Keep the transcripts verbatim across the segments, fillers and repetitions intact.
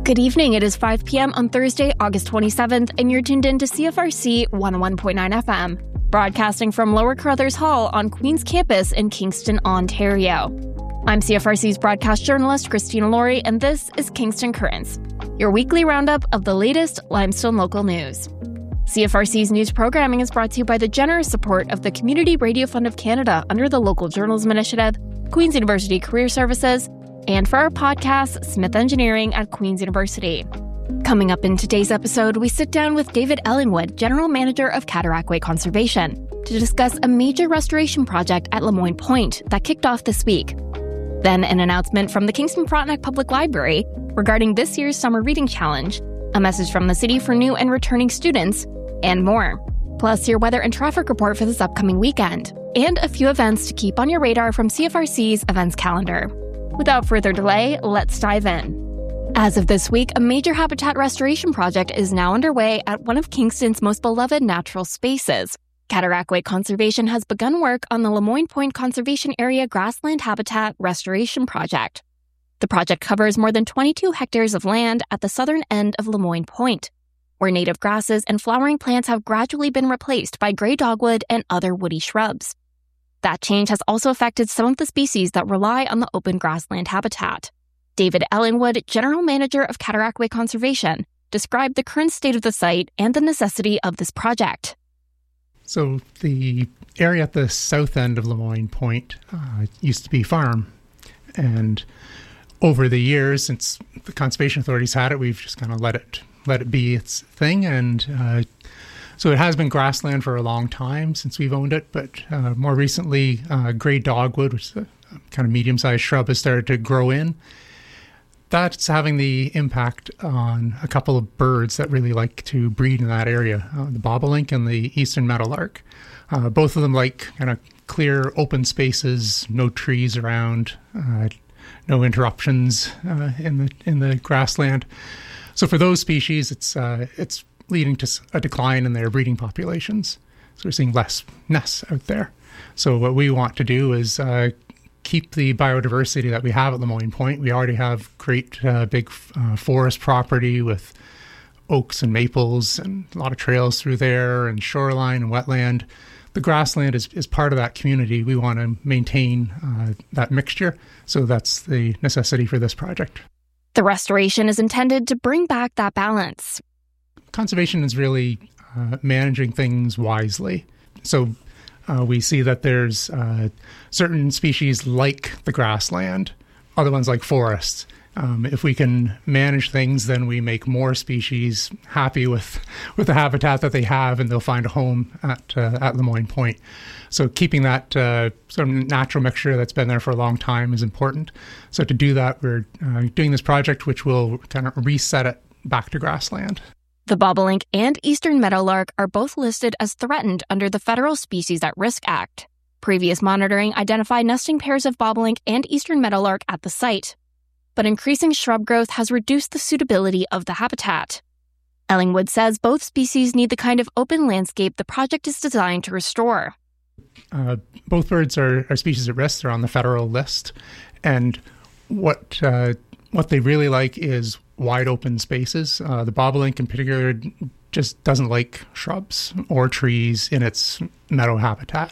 Good evening. It is five p.m. on Thursday, August twenty-seventh, and you're tuned in to C F R C one oh one point nine F M, broadcasting from Lower Carruthers Hall on Queen's Campus in Kingston, Ontario. I'm C F R C's broadcast journalist, Christina Laurie, and this is Kingston Currents, your weekly roundup of the latest Limestone local news. C F R C's news programming is brought to you by the generous support of the Community Radio Fund of Canada under the Local Journalism Initiative, Queen's University Career Services, and for our podcast, Smith Engineering at Queen's University. Coming up in today's episode, we sit down with David Ellingwood, General Manager of Cataraqui Conservation, to discuss a major restoration project at Lemoyne Point that kicked off this week. Then an announcement from the Kingston Frontenac Public Library regarding this year's Summer Reading Challenge, a message from the city for new and returning students, and more. Plus, your weather and traffic report for this upcoming weekend, and a few events to keep on your radar from C F R C's events calendar. Without further delay, let's dive in. As of this week, a major habitat restoration project is now underway at one of Kingston's most beloved natural spaces. Cataraqui Conservation has begun work on the Lemoyne Point Conservation Area Grassland Habitat Restoration Project. The project covers more than twenty-two hectares of land at the southern end of Lemoyne Point, where native grasses and flowering plants have gradually been replaced by grey dogwood and other woody shrubs. That change has also affected some of the species that rely on the open grassland habitat. David Ellingwood, General Manager of Cataraqui Conservation, described the current state of the site and the necessity of this project. So the area at the south end of Lemoyne Point uh, used to be farm. And over the years, since the Conservation Authority's had it, we've just kind of let it let it be its thing. And uh, so it has been grassland for a long time since we've owned it, but uh, more recently, uh, grey dogwood, which is a kind of medium-sized shrub, has started to grow in. That's having the impact on a couple of birds that really like to breed in that area, uh, the bobolink and the eastern meadowlark. Uh, both of them like kind of clear, open spaces, no trees around, uh, no interruptions uh, in the in the grassland. So for those species, it's uh, it's leading to a decline in their breeding populations. So we're seeing less nests out there. So what we want to do is uh, keep the biodiversity that we have at Lemoyne Point. We already have great uh, big uh, forest property with oaks and maples and a lot of trails through there and shoreline and wetland. The grassland is, is part of that community. We want to maintain uh, that mixture. So that's the necessity for this project. The restoration is intended to bring back that balance. Conservation is really uh, managing things wisely. So uh, we see that there's uh, certain species like the grassland, other ones like forests. Um, if we can manage things, then we make more species happy with, with the habitat that they have, and they'll find a home at uh, at Lemoyne Point. So keeping that uh, sort of natural mixture that's been there for a long time is important. So to do that, we're uh, doing this project, which will kind of reset it back to grassland. The bobolink and eastern meadowlark are both listed as threatened under the Federal Species at Risk Act. Previous monitoring identified nesting pairs of bobolink and eastern meadowlark at the site, but increasing shrub growth has reduced the suitability of the habitat. Ellingwood says both species need the kind of open landscape the project is designed to restore. Uh, both birds are, are species at risk. They're on the federal list. And what uh, what they really like is wide open spaces. Uh, the bobolink in particular just doesn't like shrubs or trees in its meadow habitat.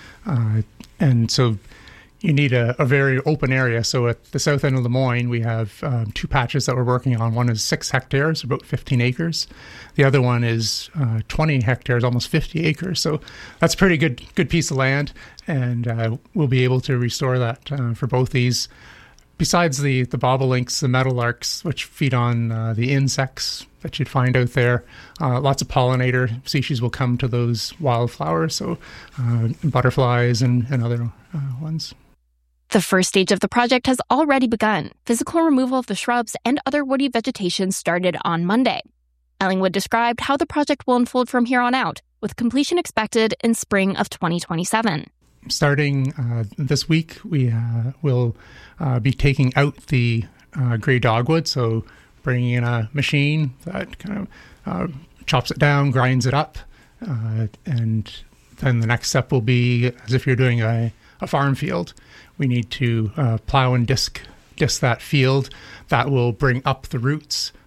Uh, and so you need a, a very open area. So at the south end of Lemoyne, we have um, two patches that we're working on. One is six hectares, about fifteen acres. The other one is uh, twenty hectares, almost fifty acres. So that's a pretty good good piece of land, and uh, we'll be able to restore that uh, for both these. Besides the, the bobolinks, the meadowlarks, which feed on uh, the insects that you'd find out there, uh, lots of pollinator species will come to those wildflowers, so uh, butterflies and, and other uh, ones. The first stage of the project has already begun. Physical removal of the shrubs and other woody vegetation started on Monday. Ellingwood described how the project will unfold from here on out, with completion expected in spring of twenty twenty-seven. Starting uh, this week, we uh, will uh, be taking out the uh, grey dogwood, so bringing in a machine that kind of uh, chops it down, grinds it up, uh, and then the next step will be, as if you're doing a, a farm field, we need to uh, plow and disc disc that field. That will bring up the roots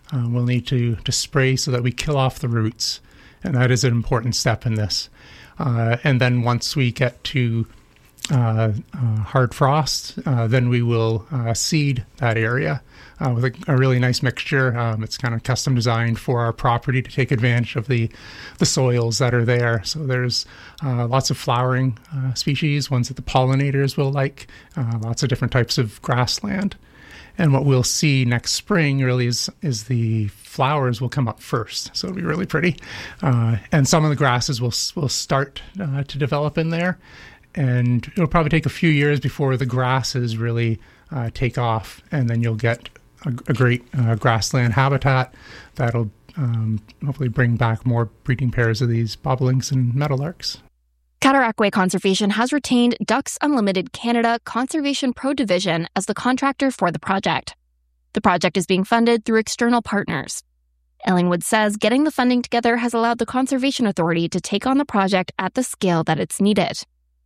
uh, we'll need to, to spray so that we kill off the roots. And that is an important step in this. Uh, and then once we get to uh, uh, hard frost, uh, then we will uh, seed that area uh, with a, a really nice mixture. Um, it's kind of custom designed for our property to take advantage of the, the soils that are there. So there's uh, lots of flowering uh, species, ones that the pollinators will like, uh, lots of different types of grassland. And what we'll see next spring really is is the flowers will come up first, so it'll be really pretty. Uh, and some of the grasses will will start uh, to develop in there, and it'll probably take a few years before the grasses really uh, take off, and then you'll get a, a great uh, grassland habitat that'll um, hopefully bring back more breeding pairs of these bobolinks and meadowlarks. Cataraqui Conservation has retained Ducks Unlimited Canada Conservation Pro Division as the contractor for the project. The project is being funded through external partners. Ellingwood says getting the funding together has allowed the Conservation Authority to take on the project at the scale that it's needed.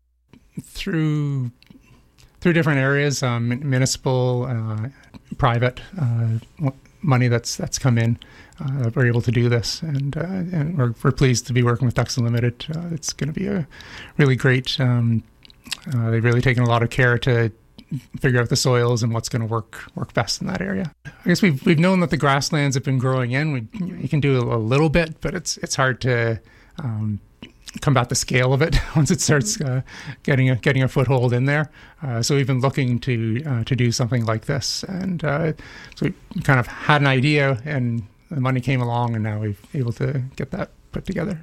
Through through different areas, um, municipal, uh, private uh, money that's that's come in, uh, we're able to do this, and uh, and we're, we're pleased to be working with Ducks Unlimited. Uh, it's going to be a really great. Um, uh, they've really taken a lot of care to figure out the soils and what's going to work work best in that area. I guess we've we've known that the grasslands have been growing in. We you can do a, a little bit, but it's it's hard to um, combat the scale of it once it starts uh, getting a getting a foothold in there. Uh, so we've been looking to uh, to do something like this, and uh, so we kind of had an idea, and the money came along, and now we're able to get that put together.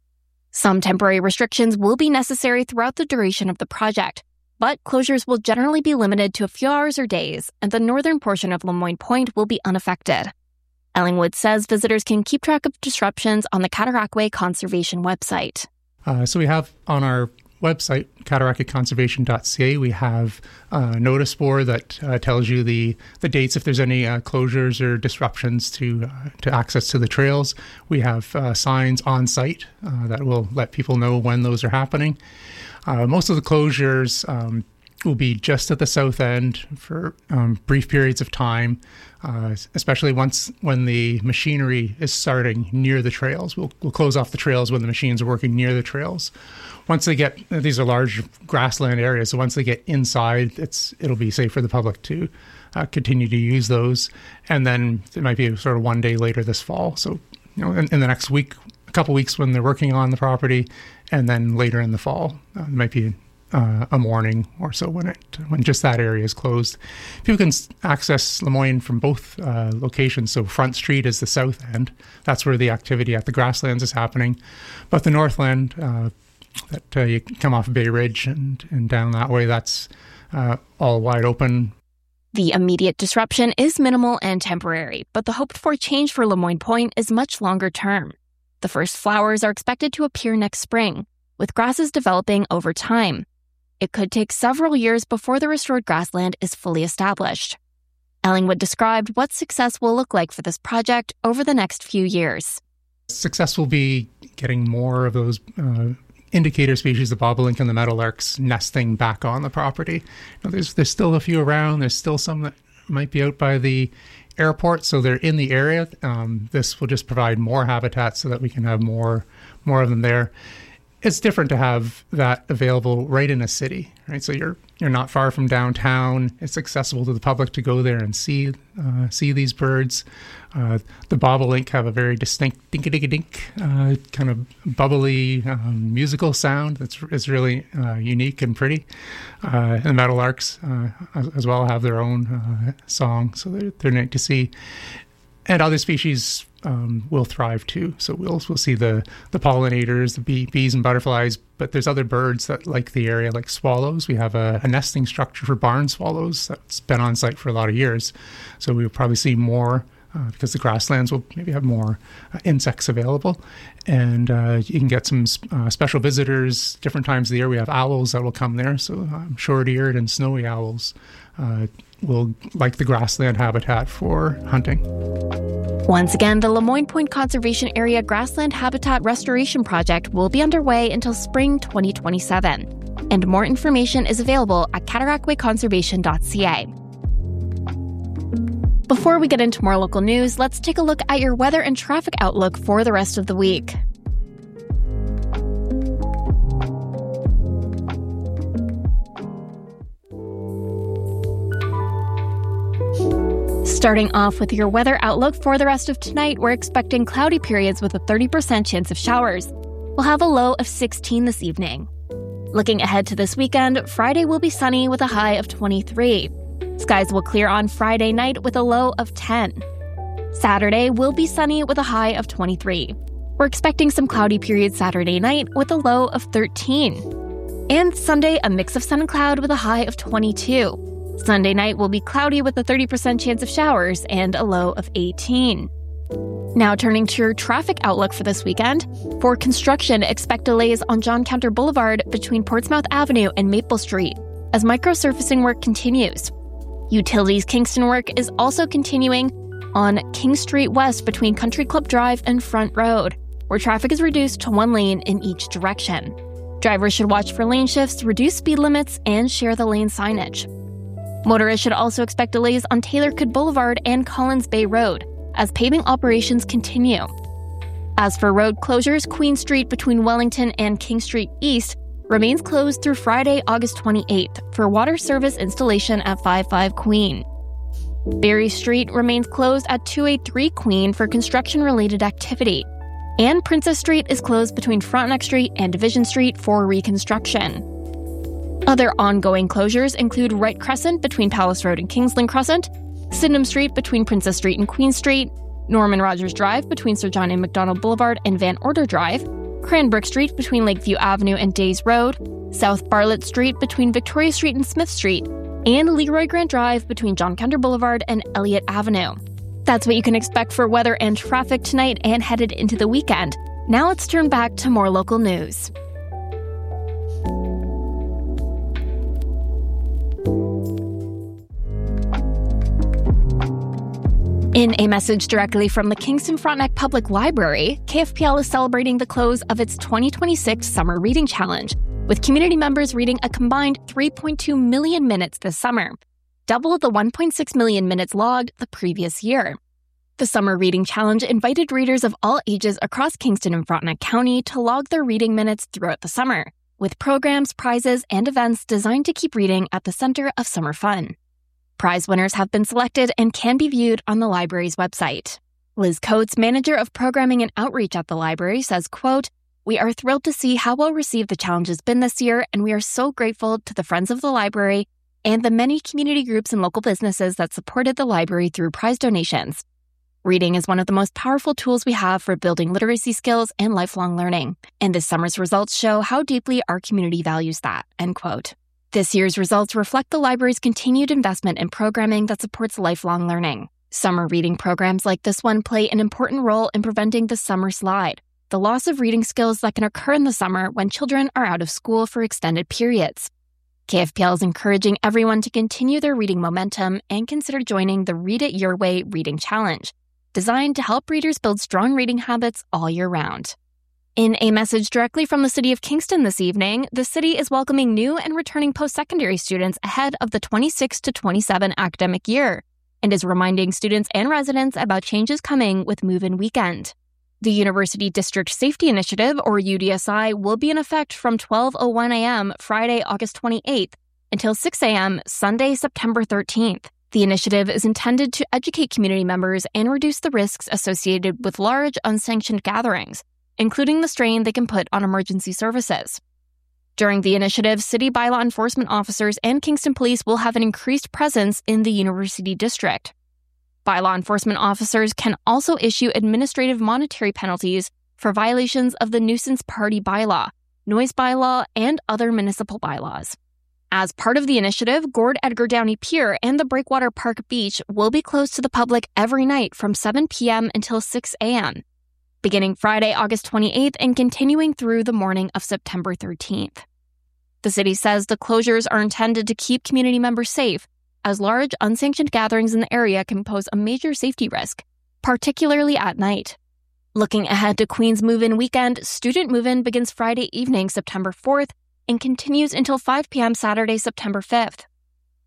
Some temporary restrictions will be necessary throughout the duration of the project, but closures will generally be limited to a few hours or days, and the northern portion of Lemoyne Point will be unaffected. Ellingwood says visitors can keep track of disruptions on the Cataraqui Conservation website. Uh, so we have on our website, cataraqui conservation dot c a, we have a notice board that uh, tells you the, the dates if there's any uh, closures or disruptions to uh, to access to the trails. We have uh, signs on site uh, that will let people know when those are happening. Uh, most of the closures um, will be just at the south end for um, brief periods of time, uh, especially once when the machinery is starting near the trails. We'll, we'll close off the trails when the machines are working near the trails. Once they get, these are large grassland areas, so once they get inside, it's it'll be safe for the public to uh, continue to use those. And then it might be sort of one day later this fall. So, you know, in, in the next week, a couple weeks when they're working on the property, and then later in the fall, uh, it might be Uh, a morning or so when it when just that area is closed. People can access Lemoyne from both uh, locations. So Front Street is the south end. That's where the activity at the grasslands is happening. But the northland, uh, that uh, you come off Bay Ridge and, and down that way, that's uh, all wide open. The immediate disruption is minimal and temporary, but the hoped-for change for Lemoyne Point is much longer term. The first flowers are expected to appear next spring, with grasses developing over time. It could take several years before the restored grassland is fully established. Ellingwood described what success will look like for this project over the next few years. Success will be getting more of those uh, indicator species, the bobolink and the meadowlarks, nesting back on the property. You know, there's there's still a few around. There's still some that might be out by the airport, so they're in the area. Um, this will just provide more habitat so that we can have more more of them there. It's different to have that available right in a city, right? So you're you're not far from downtown. It's accessible to the public to go there and see uh, see these birds. Uh, the bobolink have a very distinct dink-a-dink-a-dink, uh, kind of bubbly um, musical sound that's is really uh, unique and pretty. Uh, and the meadowlarks uh, as, as well have their own uh, song, so they're, they're neat to see. And other species um, will thrive too. So we'll we'll see the the pollinators, the bee, bees and butterflies. But there's other birds that like the area, like swallows. We have a, a nesting structure for barn swallows that's been on site for a lot of years. So we'll probably see more uh, because the grasslands will maybe have more uh, insects available. And uh, you can get some uh, special visitors different times of the year. We have owls that will come there. So um, short-eared and snowy owls uh, will like the grassland habitat for hunting. Once again, the Lemoyne Point Conservation Area Grassland Habitat Restoration Project will be underway until spring twenty twenty-seven, and more information is available at cataraqui conservation dot c a. Before we get into more local news, let's take a look at your weather and traffic outlook for the rest of the week. Starting off with your weather outlook for the rest of tonight, we're expecting cloudy periods with a thirty percent chance of showers. We'll have a low of sixteen this evening. Looking ahead to this weekend, Friday will be sunny with a high of twenty-three. Skies will clear on Friday night with a low of ten. Saturday will be sunny with a high of twenty-three. We're expecting some cloudy periods Saturday night with a low of thirteen. And Sunday, a mix of sun and cloud with a high of twenty-two. Sunday night will be cloudy with a thirty percent chance of showers and a low of eighteen. Now turning to your traffic outlook for this weekend. For construction, expect delays on John Counter Boulevard between Portsmouth Avenue and Maple Street as microsurfacing work continues. Utilities Kingston work is also continuing on King Street West between Country Club Drive and Front Road, where traffic is reduced to one lane in each direction. Drivers should watch for lane shifts, reduce speed limits, and share the lane signage. Motorists should also expect delays on Taylor Could Boulevard and Collins Bay Road as paving operations continue. As for road closures, Queen Street between Wellington and King Street East remains closed through Friday, August twenty-eighth for water service installation at fifty-five Queen. Berry Street remains closed at two eighty-three Queen for construction-related activity. And Princess Street is closed between Frontenac Street and Division Street for reconstruction. Other ongoing closures include Wright Crescent between Palace Road and Kingsland Crescent, Sydenham Street between Princess Street and Queen Street, Norman Rogers Drive between Sir John A. Macdonald Boulevard and Van Order Drive, Cranbrook Street between Lakeview Avenue and Days Road, South Bartlett Street between Victoria Street and Smith Street, and Leroy Grant Drive between John Counter Boulevard and Elliott Avenue. That's what you can expect for weather and traffic tonight and headed into the weekend. Now let's turn back to more local news. In a message directly from the Kingston Frontenac Public Library, K F P L is celebrating the close of its twenty twenty-six Summer Reading Challenge, with community members reading a combined three point two million minutes this summer, double the one point six million minutes logged the previous year. The Summer Reading Challenge invited readers of all ages across Kingston and Frontenac County to log their reading minutes throughout the summer, with programs, prizes, and events designed to keep reading at the center of summer fun. Prize winners have been selected and can be viewed on the library's website. Liz Coates, manager of programming and outreach at the library, says, quote, "We are thrilled to see how well received the challenge has been this year, and we are so grateful to the Friends of the Library and the many community groups and local businesses that supported the library through prize donations. Reading is one of the most powerful tools we have for building literacy skills and lifelong learning, and this summer's results show how deeply our community values that," end quote. This year's results reflect the library's continued investment in programming that supports lifelong learning. Summer reading programs like this one play an important role in preventing the summer slide, the loss of reading skills that can occur in the summer when children are out of school for extended periods. K F P L is encouraging everyone to continue their reading momentum and consider joining the Read It Your Way Reading Challenge, designed to help readers build strong reading habits all year round. In a message directly from the City of Kingston this evening, the city is welcoming new and returning post-secondary students ahead of the twenty-six to twenty-seven academic year, and is reminding students and residents about changes coming with Move-In Weekend. The University District Safety Initiative, or U D S I, will be in effect from twelve oh one a.m. Friday, August twenty-eighth, until six a.m. Sunday, September thirteenth. The initiative is intended to educate community members and reduce the risks associated with large, unsanctioned gatherings, including the strain they can put on emergency services. During the initiative, city bylaw enforcement officers and Kingston Police will have an increased presence in the University District. Bylaw enforcement officers can also issue administrative monetary penalties for violations of the nuisance party bylaw, noise bylaw, and other municipal bylaws. As part of the initiative, Gord Edgar Downey Pier and the Breakwater Park Beach will be closed to the public every night from seven p.m. until six a.m., beginning Friday, August twenty-eighth and continuing through the morning of September thirteenth. The city says the closures are intended to keep community members safe, as large, unsanctioned gatherings in the area can pose a major safety risk, particularly at night. Looking ahead to Queen's Move-In Weekend, student move-in begins Friday evening, September fourth, and continues until five p.m. Saturday, September fifth.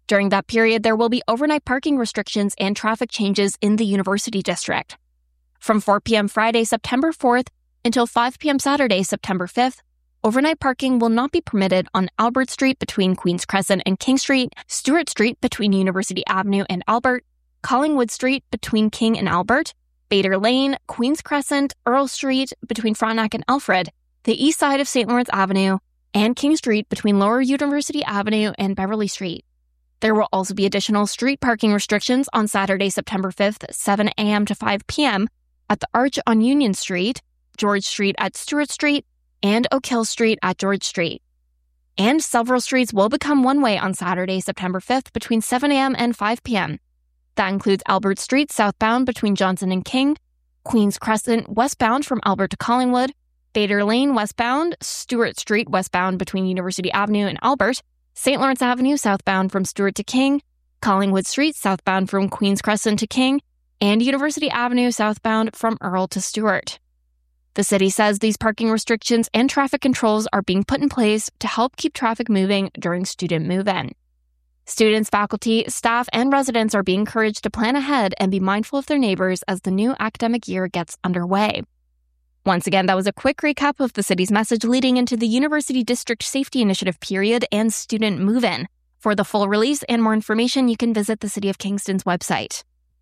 During that period, there will be overnight parking restrictions and traffic changes in the University District. From four p.m. Friday, September fourth, until five p.m. Saturday, September fifth, overnight parking will not be permitted on Albert Street between Queens Crescent and King Street, Stewart Street between University Avenue and Albert, Collingwood Street between King and Albert, Bader Lane, Queens Crescent, Earl Street between Frontenac and Alfred, the east side of Saint Lawrence Avenue, and King Street between Lower University Avenue and Beverly Street. There will also be additional street parking restrictions on Saturday, September fifth, seven a.m. to five p.m. at the Arch on Union Street, George Street at Stewart Street, and Oak Hill Street at George Street. And several streets will become one-way on Saturday, September fifth between seven a.m. and five p.m. That includes Albert Street southbound between Johnson and King, Queens Crescent westbound from Albert to Collingwood, Bader Lane westbound, Stewart Street westbound between University Avenue and Albert, Saint Lawrence Avenue southbound from Stewart to King, Collingwood Street southbound from Queens Crescent to King, and University Avenue southbound from Earl to Stewart. The city says these parking restrictions and traffic controls are being put in place to help keep traffic moving during student move-in. Students, faculty, staff, and residents are being encouraged to plan ahead and be mindful of their neighbors as the new academic year gets underway. Once again, that was a quick recap of the city's message leading into the University District Safety Initiative period and student move-in. For the full release and more information, you can visit the City of Kingston's website.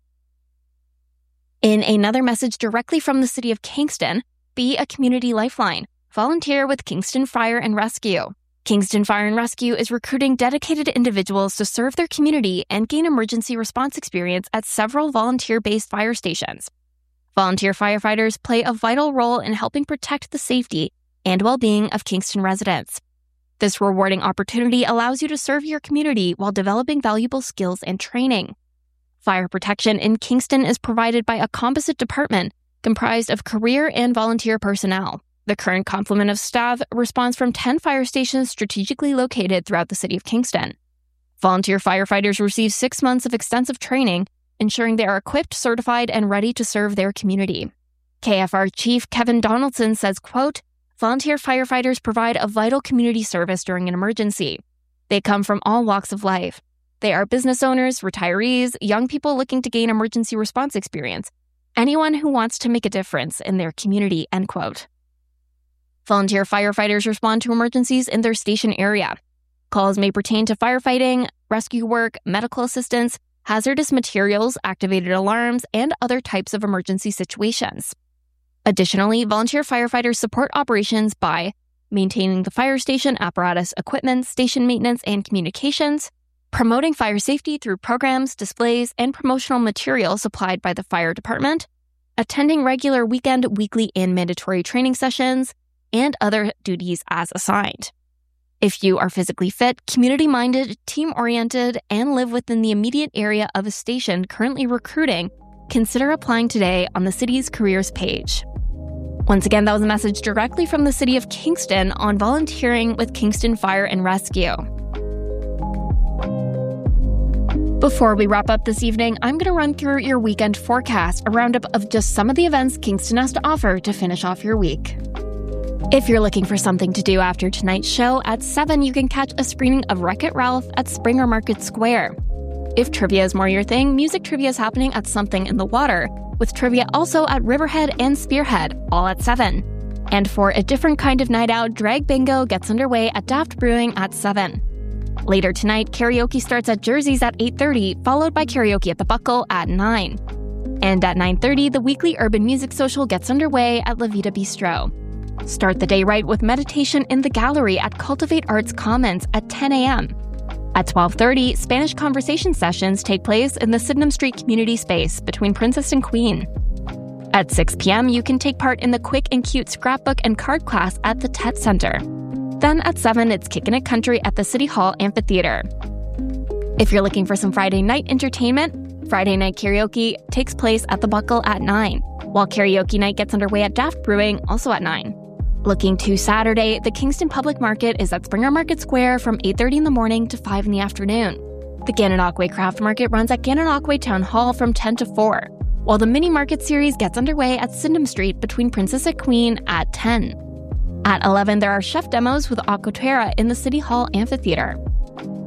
In another message directly from the City of Kingston, be a community lifeline. Volunteer with Kingston Fire and Rescue. Kingston Fire and Rescue is recruiting dedicated individuals to serve their community and gain emergency response experience at several volunteer-based fire stations. Volunteer firefighters play a vital role in helping protect the safety and well-being of Kingston residents. This rewarding opportunity allows you to serve your community while developing valuable skills and training. Fire protection in Kingston is provided by a composite department comprised of career and volunteer personnel. The current complement of staff responds from ten fire stations strategically located throughout the City of Kingston. Volunteer firefighters receive six months of extensive training, ensuring they are equipped, certified, and ready to serve their community. K F R Chief Kevin Donaldson says, quote, "Volunteer firefighters provide a vital community service during an emergency. They come from all walks of life. They are business owners, retirees, young people looking to gain emergency response experience, anyone who wants to make a difference in their community," end quote. Volunteer firefighters respond to emergencies in their station area. Calls may pertain to firefighting, rescue work, medical assistance, hazardous materials, activated alarms, and other types of emergency situations. Additionally, volunteer firefighters support operations by maintaining the fire station apparatus, equipment, station maintenance, and communications, promoting fire safety through programs, displays, and promotional material supplied by the fire department, attending regular weekend, weekly, and mandatory training sessions, and other duties as assigned. If you are physically fit, community-minded, team-oriented, and live within the immediate area of a station currently recruiting, consider applying today on the city's careers page. Once again, that was a message directly from the City of Kingston on volunteering with Kingston Fire and Rescue. Before we wrap up this evening, I'm going to run through your weekend forecast, a roundup of just some of the events Kingston has to offer to finish off your week. If you're looking for something to do after tonight's show, at seven you can catch a screening of Wreck-It Ralph at Springer Market Square. If trivia is more your thing, music trivia is happening at Something in the Water, with trivia also at Riverhead and Spearhead, all at seven. And for a different kind of night out, Drag Bingo gets underway at Daft Brewing at seven. Later tonight, karaoke starts at Jersey's at eight thirty, followed by karaoke at the Buckle at nine. And at nine thirty, the weekly Urban Music Social gets underway at La Vida Bistro. Start the day right with meditation in the gallery at Cultivate Arts Commons at ten a.m. At twelve thirty, Spanish conversation sessions take place in the Sydenham Street Community Space between Princess and Queen. At six p.m., you can take part in the Quick and Cute scrapbook and card class at the Tet Center. Then at seven, it's Kickin' It Country at the City Hall Amphitheater. If you're looking for some Friday night entertainment, Friday night karaoke takes place at the Buckle at nine, while karaoke night gets underway at Daft Brewing, also at nine. Looking to Saturday, the Kingston Public Market is at Springer Market Square from eight thirty in the morning to five in the afternoon. The Gananoque Craft Market runs at Gananoque Town Hall from ten to four, while the Mini Market Series gets underway at Sydenham Street between Princess and Queen at ten. At eleven, there are chef demos with Aquaterra in the City Hall Amphitheater.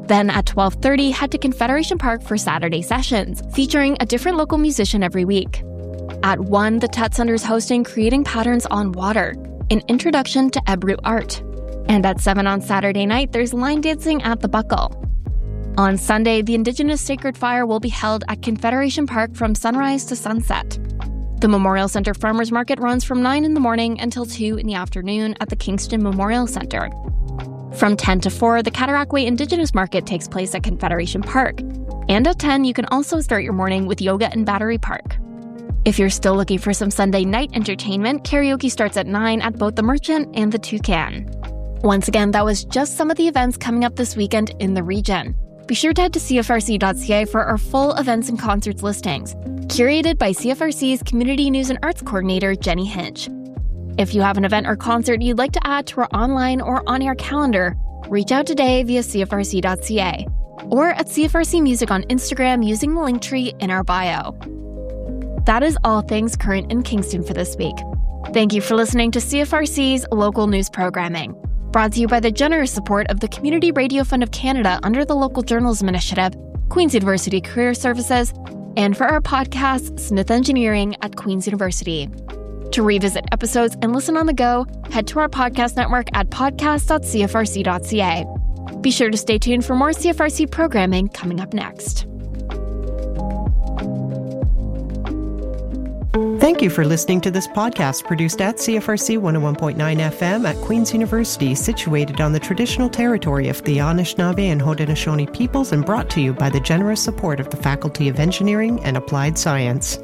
Then at twelve thirty, head to Confederation Park for Saturday sessions, featuring a different local musician every week. At one, the Tet Center is hosting Creating Patterns on Water, an introduction to Ebru art. And at seven on Saturday night, there's line dancing at the Buckle. On Sunday, the Indigenous Sacred Fire will be held at Confederation Park from sunrise to sunset. The Memorial Center Farmers Market runs from nine in the morning until two in the afternoon at the Kingston Memorial Center. From ten to four, the Cataraqui Indigenous Market takes place at Confederation Park. And at ten, you can also start your morning with yoga in Battery Park. If you're still looking for some Sunday night entertainment, karaoke starts at nine at both the Merchant and the Toucan. Once again, that was just some of the events coming up this weekend in the region. Be sure to head to C F R C dot C A for our full events and concerts listings, curated by C F R C's Community News and Arts Coordinator, Jenny Hinch. If you have an event or concert you'd like to add to our online or on-air calendar, reach out today via C F R C dot C A or at C F R C Music on Instagram using the link tree in our bio. That is all things current in Kingston for this week. Thank you for listening to C F R C's local news programming, brought to you by the generous support of the Community Radio Fund of Canada under the Local Journalism Initiative, Queen's University Career Services, and for our podcast, Smith Engineering at Queen's University. To revisit episodes and listen on the go, head to our podcast network at podcast dot C F R C dot C A. Be sure to stay tuned for more C F R C programming coming up next. Thank you for listening to this podcast produced at C F R C one oh one point nine F M at Queen's University, situated on the traditional territory of the Anishinaabe and Haudenosaunee peoples, and brought to you by the generous support of the Faculty of Engineering and Applied Science.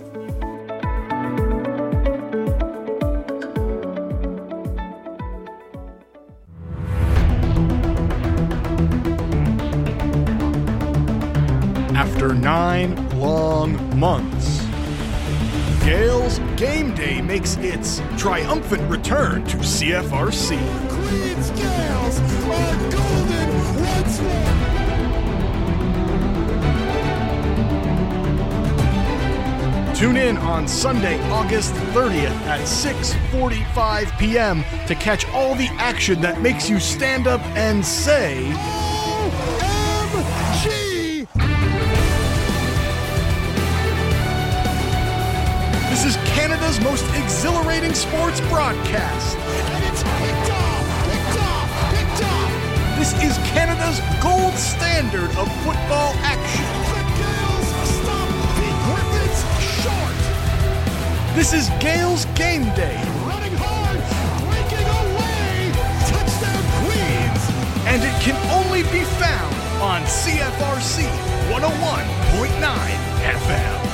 After nine long months, Gales Game Day makes its triumphant return to C F R C. Queen's Gales are golden once more. Tune in on Sunday, August thirtieth at six forty-five p.m. to catch all the action that makes you stand up and say, O M G! This is Canada's most exhilarating sports broadcast. And it's picked off, picked off, picked off. This is Canada's gold standard of football action. The Gales stop Pete Griffiths short. This is Gales Game Day. Running hard, breaking away. Touchdown Queens. And it can only be found on C F R C one oh one point nine F M.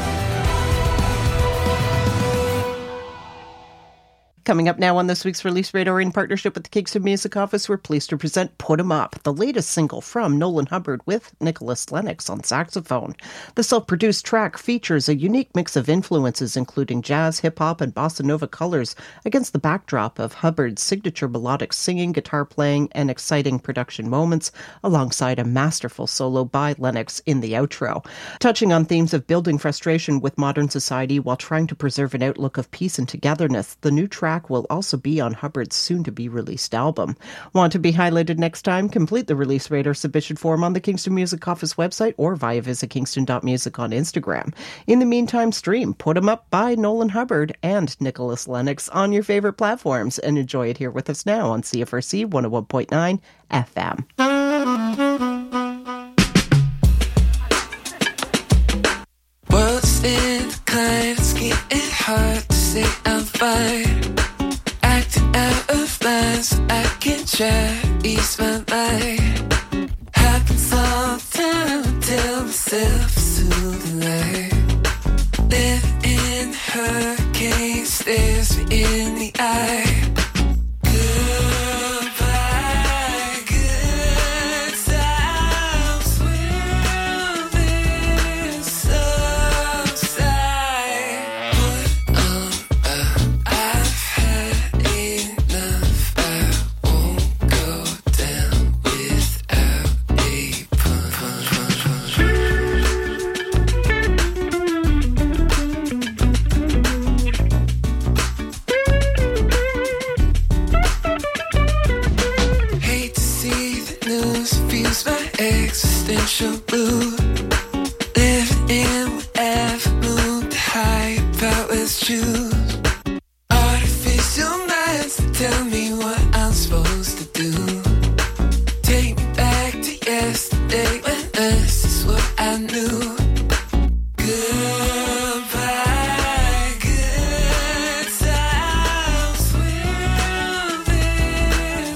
Coming up now on this week's Release Radar, in partnership with the Kingston Music Office, we're pleased to present Put 'Em Up, the latest single from Nolan Hubbard with Nicholas Lennox on saxophone. The self-produced track features a unique mix of influences, including jazz, hip-hop, and bossa nova colors, against the backdrop of Hubbard's signature melodic singing, guitar playing, and exciting production moments, alongside a masterful solo by Lennox in the outro. Touching on themes of building frustration with modern society while trying to preserve an outlook of peace and togetherness, the new track will also be on Hubbard's soon-to-be-released album. Want to be highlighted next time? Complete the Release Radar submission form on the Kingston Music Office website or via visit kingston dot music on Instagram. In the meantime, stream Put 'Em Up by Nolan Hubbard and Nicholas Lennox on your favorite platforms and enjoy it here with us now on C F R C one oh one point nine F M. World's in the climb, it's getting hard to say I'm fine. Acting out of line so I can try ease my mind. Happens all the time, tell myself it's too late. Living in hurricane stares me in the eye. artificial blue. Living in whatever mood the hype outweighs truth. Artificial minds that tell me what I'm supposed to do. Take me back to yesterday when this is what I knew. Goodbye, good times will be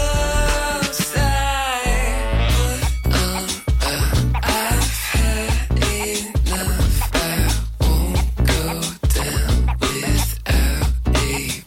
subside. But um, uh, I've had enough. I won't go down without a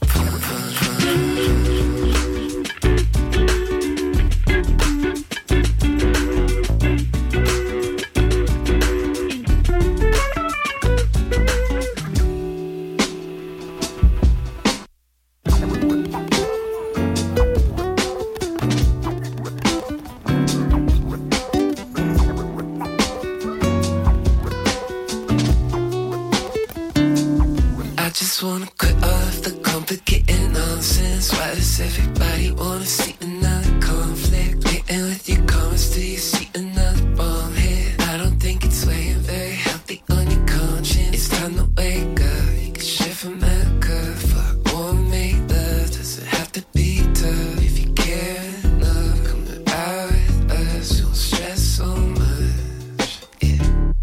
I just wanna quit all of the complicated nonsense. Why does everybody wanna see another conflict? Waiting with your comments till you see another bomb hit. I don't think it's weighing very healthy on your conscience. It's time to wake up. You can shift from America. Fuck, wanna make love. Does it have to be tough? If you care enough, come out with us. You won't stress so much. Yeah.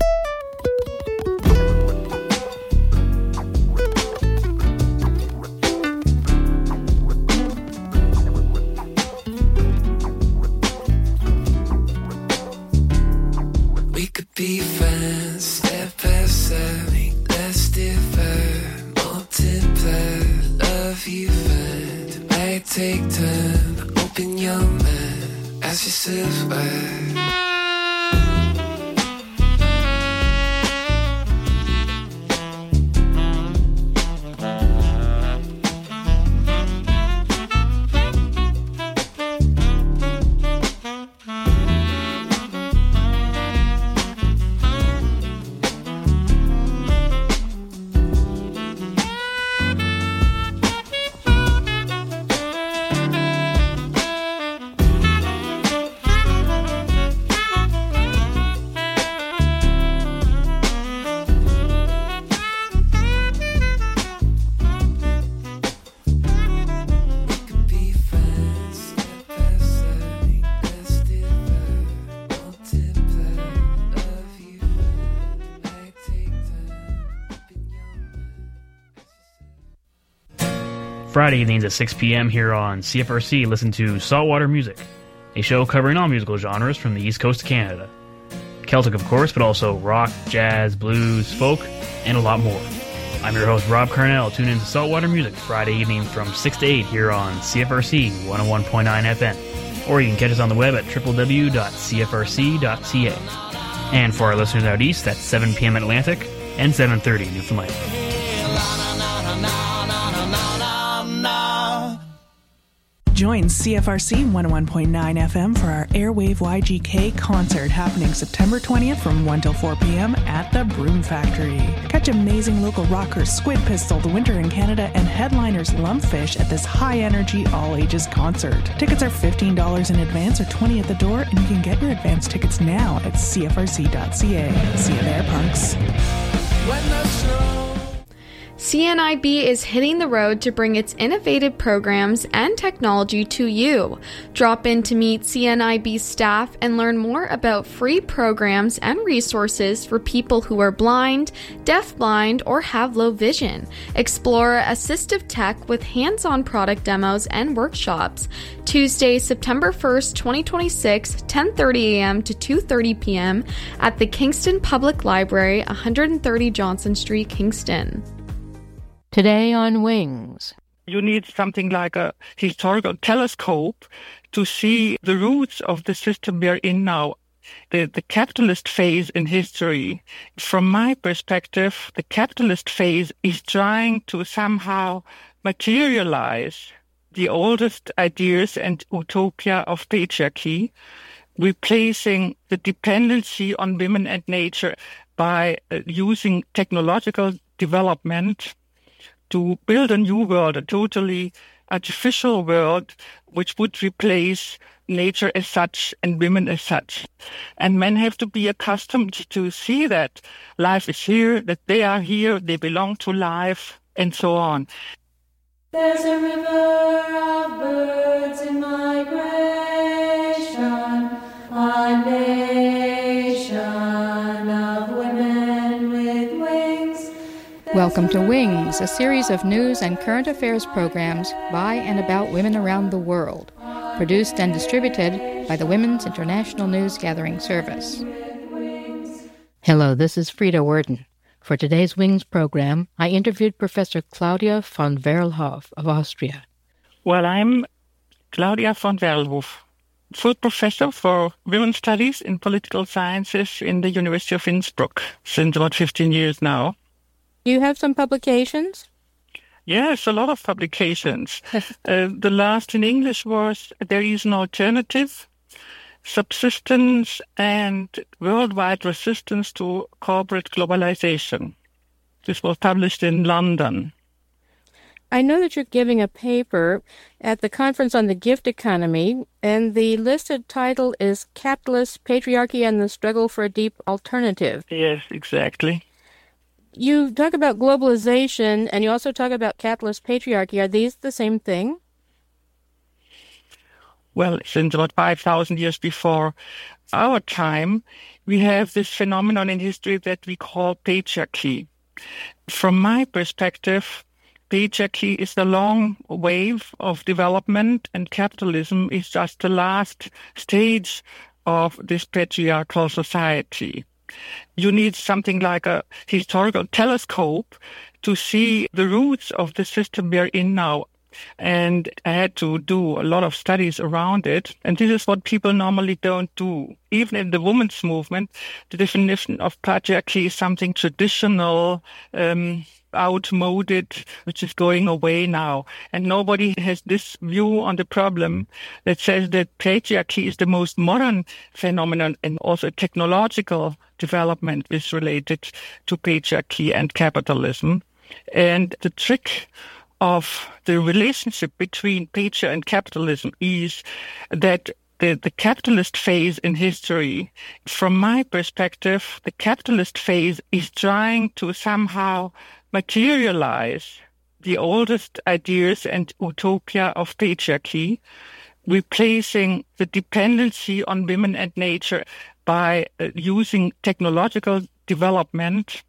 We could be friends, step past that, make less differ, multiply, love you find. It might take time to open your mind, ask yourself why. Friday evenings at six p.m. here on C F R C, listen to Saltwater Music, a show covering all musical genres from the East Coast of Canada. Celtic, of course, but also rock, jazz, blues, folk, and a lot more. I'm your host, Rob Carnell. Tune in to Saltwater Music Friday evenings from six to eight here on C F R C one oh one point nine F M. Or you can catch us on the web at w w w dot c f r c dot c a. And for our listeners out east, that's seven p.m. Atlantic and seven thirty Newfoundland. Join C F R C one oh one point nine F M for our Airwave Y G K concert happening September twentieth from one till four p.m. at the Broom Factory. Catch amazing local rockers Squid Pistol, The Winter in Canada, and headliners Lumpfish at this high-energy, all-ages concert. Tickets are fifteen dollars in advance or twenty dollars at the door, and you can get your advance tickets now at c f r c dot c a. See you there, punks. When the snow C N I B is hitting the road to bring its innovative programs and technology to you. Drop in to meet C N I B staff and learn more about free programs and resources for people who are blind, deafblind, or have low vision. Explore assistive tech with hands-on product demos and workshops. Tuesday, September first, twenty twenty-six, ten thirty a.m. to two thirty p.m. at the Kingston Public Library, one thirty Johnson Street, Kingston. Today on Wings. You need something like a historical telescope to see the roots of the system we are in now, the, the capitalist phase in history. From my perspective, the capitalist phase is trying to somehow materialize the oldest ideas and utopia of patriarchy, replacing the dependency on women and nature by uh, using technological development to build a new world, a totally artificial world, which would replace nature as such and women as such. And men have to be accustomed to see that life is here, that they are here, they belong to life, and so on. There's a river of birds in migration, a nation of women with wings. Welcome to Wings, a series of news and current affairs programs by and about women around the world, produced and distributed by the Women's International News Gathering Service. Hello, this is Frida Worden. For today's Wings program, I interviewed Professor Claudia von Werlhof of Austria. Well, I'm Claudia von Werlhof, full professor for women's studies in political sciences in the University of Innsbruck since about fifteen years now. You have some publications? Yes, a lot of publications. uh, the last in English was There is an Alternative, Subsistence and Worldwide Resistance to Corporate Globalization. This was published in London. I know that you're giving a paper at the Conference on the Gift Economy, and the listed title is Capitalist Patriarchy and the Struggle for a Deep Alternative. Yes, exactly. You talk about globalization, and you also talk about capitalist patriarchy. Are these the same thing? Well, since about five thousand years before our time, we have this phenomenon in history that we call patriarchy. From my perspective, patriarchy is the long wave of development, and capitalism is just the last stage of this patriarchal society. You need something like a historical telescope to see the roots of the system we are in now. And I had to do a lot of studies around it. And this is what people normally don't do. Even in the women's movement, the definition of patriarchy is something traditional, um, outmoded, which is going away now. And nobody has this view on the problem that says that patriarchy is the most modern phenomenon, and also technological development is related to patriarchy and capitalism. And the trick of the relationship between patriarchy and capitalism is that the, the capitalist phase in history, from my perspective, the capitalist phase is trying to somehow materialize the oldest ideas and utopia of patriarchy, replacing the dependency on women and nature by uh, using technological development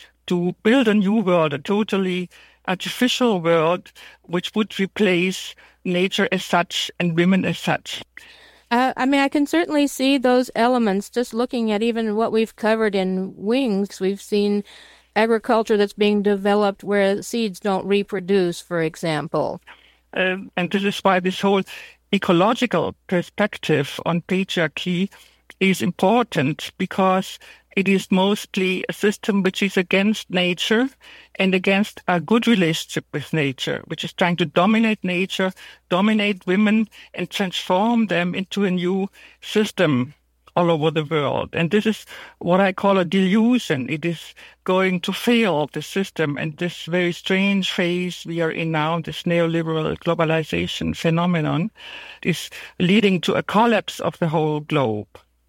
to build a new world, a totally artificial world, which would replace nature as such and women as such. Uh, I mean, I can certainly see those elements just looking at even what we've covered in Wings. We've seen agriculture that's being developed where seeds don't reproduce, for example. Uh, and this is why this whole ecological perspective on patriarchy is important, because it is mostly a system which is against nature and against a good relationship with nature, which is trying to dominate nature, dominate women, and transform them into a new system all over the world. And this is what I call a delusion. It is going to fail, the system, and this very strange phase we are in now, this neoliberal globalization phenomenon, is leading to a collapse of the whole globe.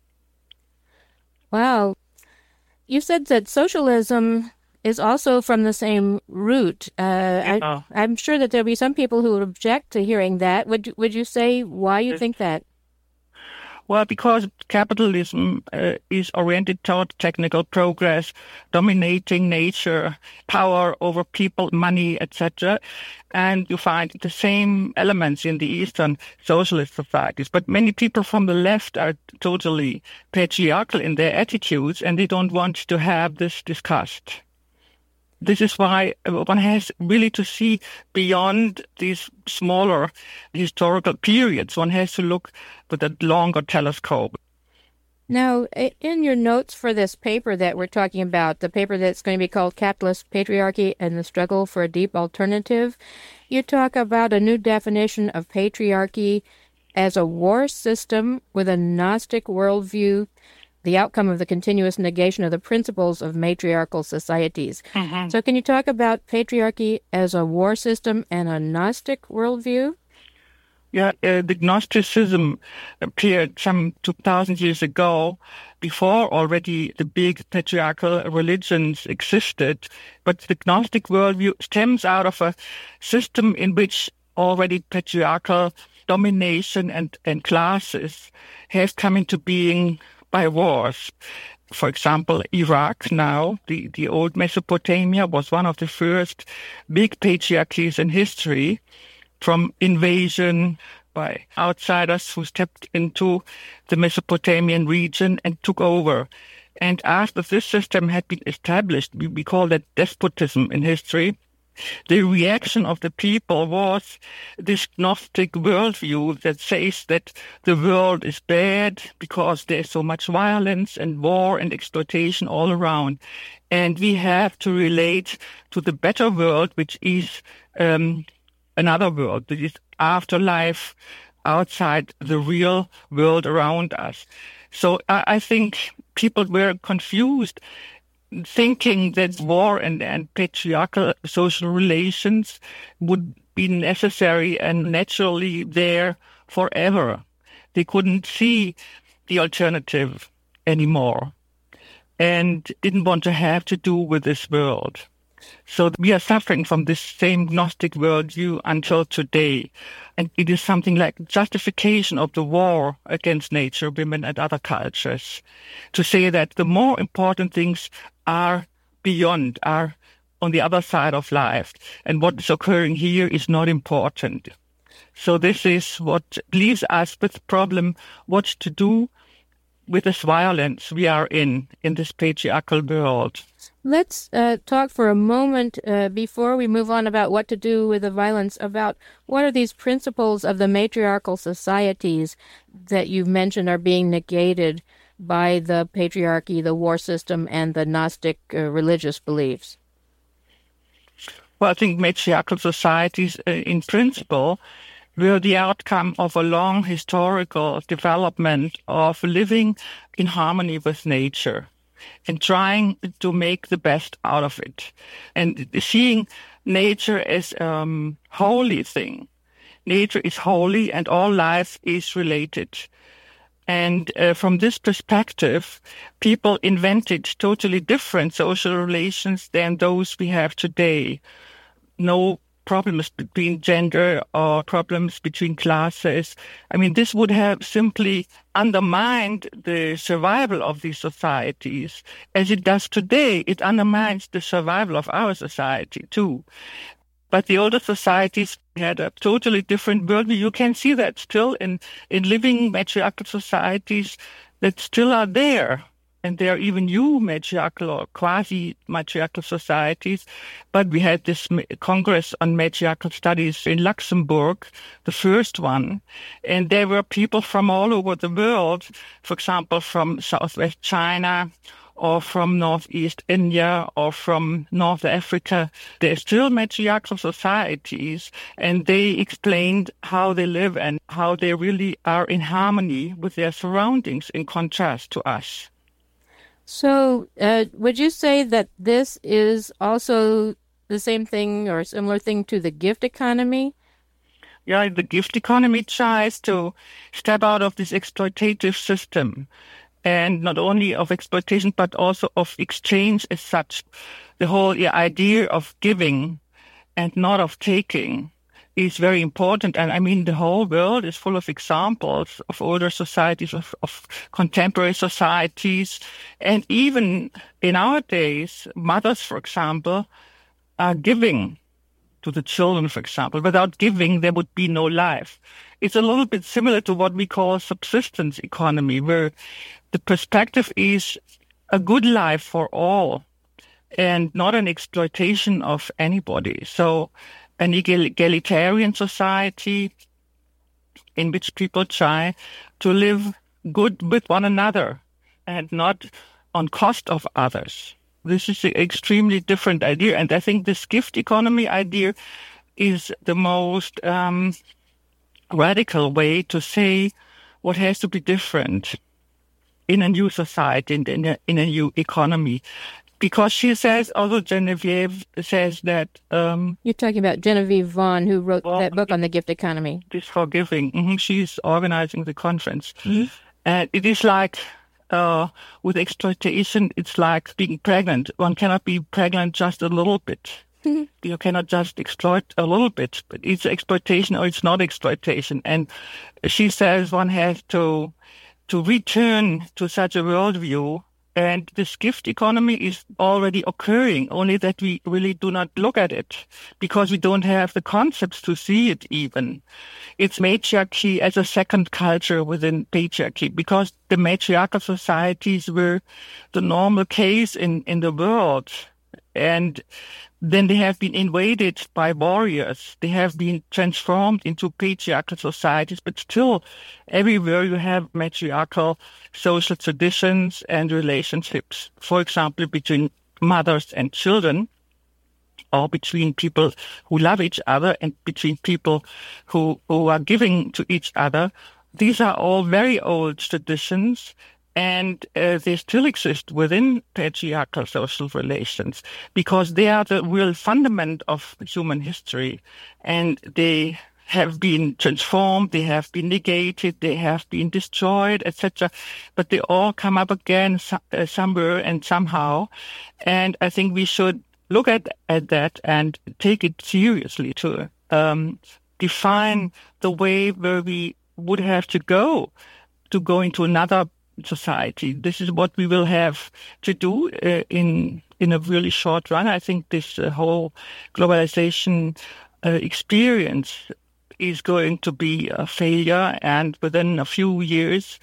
Wow. You said that socialism is also from the same root. Uh, yeah. I, I'm sure that there'll be some people who would object to hearing that. Would you, would you say why you think that? Well, because capitalism uh, is oriented toward technical progress, dominating nature, power over people, money, et cetera. And you find the same elements in the Eastern socialist societies. But many people from the left are totally patriarchal in their attitudes, and they don't want to have this discussed. This is why one has really to see beyond these smaller historical periods. One has to look with a longer telescope. Now, in your notes for this paper that we're talking about, the paper that's going to be called Capitalist Patriarchy and the Struggle for a Deep Alternative, you talk about a new definition of patriarchy as a war system with a Gnostic worldview, the outcome of the continuous negation of the principles of matriarchal societies. Mm-hmm. So can you talk about patriarchy as a war system and a Gnostic worldview? Yeah, uh, the Gnosticism appeared some two thousand years ago, before already the big patriarchal religions existed. But the Gnostic worldview stems out of a system in which already patriarchal domination and, and classes have come into being by wars. For example, Iraq now, the, the old Mesopotamia, was one of the first big patriarchies in history, from invasion by outsiders who stepped into the Mesopotamian region and took over. And after this system had been established, we, we call that despotism in history, the reaction of the people was this Gnostic worldview that says that the world is bad because there's so much violence and war and exploitation all around. And we have to relate to the better world, which is um, another world, that is afterlife outside the real world around us. So I, I think people were confused, thinking that war and, and patriarchal social relations would be necessary and naturally there forever. They couldn't see the alternative anymore and didn't want to have to do with this world. So we are suffering from this same Gnostic worldview until today. And it is something like justification of the war against nature, women, and other cultures, to say that the more important things are beyond, are on the other side of life. And what is occurring here is not important. So this is what leaves us with the problem, what to do with this violence we are in, in this patriarchal world. Let's uh, talk for a moment uh, before we move on about what to do with the violence, about what are these principles of the matriarchal societies that you've mentioned are being negated by the patriarchy, the war system, and the Gnostic uh, religious beliefs? Well, I think matriarchal societies, uh, in principle, were the outcome of a long historical development of living in harmony with nature and trying to make the best out of it, and seeing nature as a um, holy thing. Nature is holy and all life is related. And uh, from this perspective, people invented totally different social relations than those we have today. No problems between gender or problems between classes. I mean, this would have simply undermined the survival of these societies. As it does today, it undermines the survival of our society too. But the older societies had a totally different worldview. You can see that still in, in living matriarchal societies that still are there. And there are even new matriarchal or quasi-matriarchal societies. But we had this Congress on Matriarchal Studies in Luxembourg, the first one. And there were people from all over the world, for example, from Southwest China, or from Northeast India, or from North Africa. They're still matriarchal societies, and they explained how they live and how they really are in harmony with their surroundings in contrast to us. So uh, would you say that this is also the same thing or a similar thing to the gift economy? Yeah, the gift economy tries to step out of this exploitative system, and not only of exploitation, but also of exchange as such. The whole yeah, idea of giving and not of taking is very important. And I mean, the whole world is full of examples of older societies, of, of contemporary societies. And even in our days, mothers, for example, are giving to the children, for example. Without giving, there would be no life. It's a little bit similar to what we call subsistence economy, where the perspective is a good life for all and not an exploitation of anybody. So an egalitarian society in which people try to live good with one another and not on cost of others. This is an extremely different idea. And I think this gift economy idea is the most um, radical way to say what has to be different in a new society and in a, in a new economy. because she says, although Genevieve says that... Um, You're talking about Genevieve Vaughn, who wrote well, that book on the gift economy. This Forgiving. Mm-hmm. She's organizing the conference. Mm-hmm. And it is like, uh, with exploitation, it's like being pregnant. One cannot be pregnant just a little bit. Mm-hmm. You cannot just exploit a little bit, but it's exploitation or it's not exploitation. And she says one has to to return to such a worldview. And this gift economy is already occurring, only that we really do not look at it because we don't have the concepts to see it even. It's matriarchy as a second culture within patriarchy because the matriarchal societies were the normal case in, in the world. And then they have been invaded by warriors. They have been transformed into patriarchal societies, but still everywhere you have matriarchal social traditions and relationships. For example, between mothers and children, or between people who love each other and between people who, who are giving to each other. These are all very old traditions. And uh, they still exist within patriarchal social relations because they are the real fundament of human history. And they have been transformed, they have been negated, they have been destroyed, et cetera. But they all come up again so, uh, somewhere and somehow. And I think we should look at, at that and take it seriously to um, define the way where we would have to go to go into another society. This is what we will have to do uh, in in a really short run. I think this uh, whole globalization uh, experience is going to be a failure, and within a few years,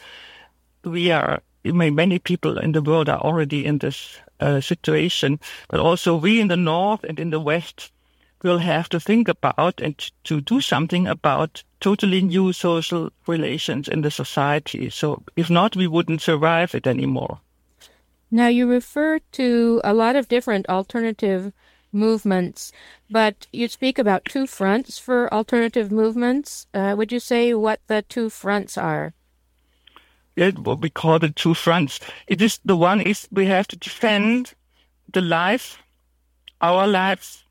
we are. I mean, many people in the world are already in this uh, situation, but also we in the North and in the West will have to think about and to do something about totally new social relations in the society. So if not, we wouldn't survive it anymore. Now, you refer to a lot of different alternative movements, but you speak about two fronts for alternative movements. Uh, would you say what the two fronts are? Yeah, what we call the two fronts. It is the one is we have to defend the life, our lives,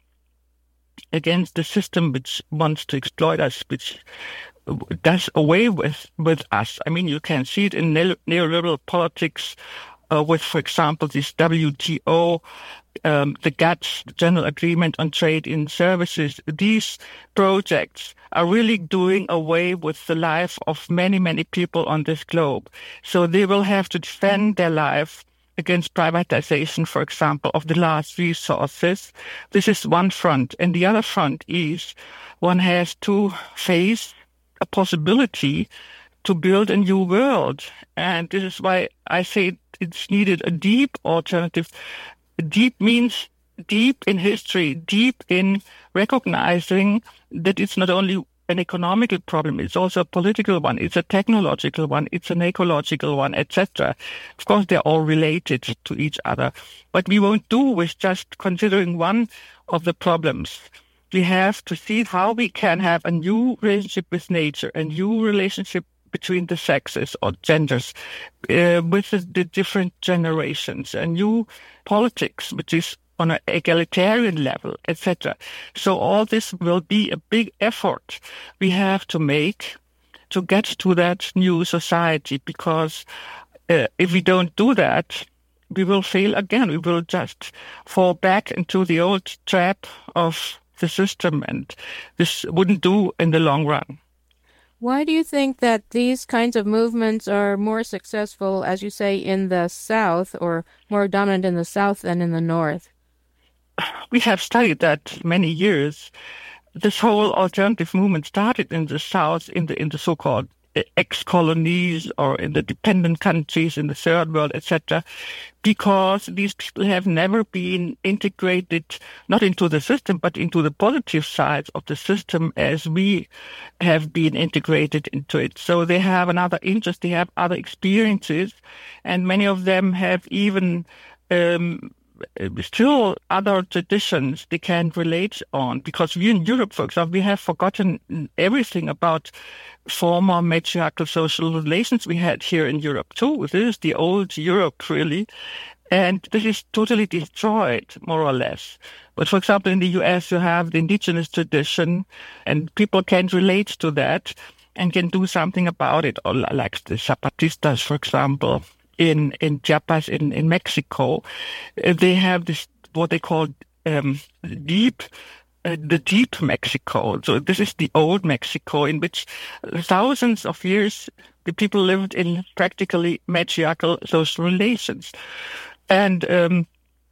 against the system which wants to exploit us, which does away with, with us. I mean, you can see it in neo- neoliberal politics uh, with, for example, this W T O, um, the GATT, the General Agreement on Trade in Services. These projects are really doing away with the life of many, many people on this globe. So they will have to defend their life against privatization, for example, of the last resources. This is one front. And the other front is one has to face a possibility to build a new world. And this is why I say it's needed a deep alternative. Deep means deep in history, deep in recognizing that it's not only an economical problem, it's also a political one, it's a technological one, it's an ecological one, et cetera. Of course, they're all related to each other. But we won't do with just considering one of the problems. We have to see how we can have a new relationship with nature, a new relationship between the sexes or genders, uh, with the, the different generations, a new politics, which is on an egalitarian level, et cetera. So all this will be a big effort we have to make to get to that new society, because uh, if we don't do that, we will fail again. We will just fall back into the old trap of the system, and this wouldn't do in the long run. Why do you think that these kinds of movements are more successful, as you say, in the South, or more dominant in the South than in the North? We have studied that many years. This whole alternative movement started in the South, in the in the so-called ex-colonies or in the dependent countries in the third world, et cetera, because these people have never been integrated, not into the system, but into the positive sides of the system as we have been integrated into it. So they have another interest, they have other experiences, and many of them have even um, still other traditions they can relate on, because we in Europe, for example, we have forgotten everything about former matriarchal social relations we had here in Europe too. This is the old Europe, really. And this is totally destroyed, more or less. But for example, in the U S, you have the indigenous tradition, and people can relate to that and can do something about it, or like the Zapatistas, for example, in, in Chiapas, in, in Mexico. They have this, what they call um, deep Uh, the deep Mexico. So this is the old Mexico, in which thousands of years the people lived in practically matriarchal social relations. And um,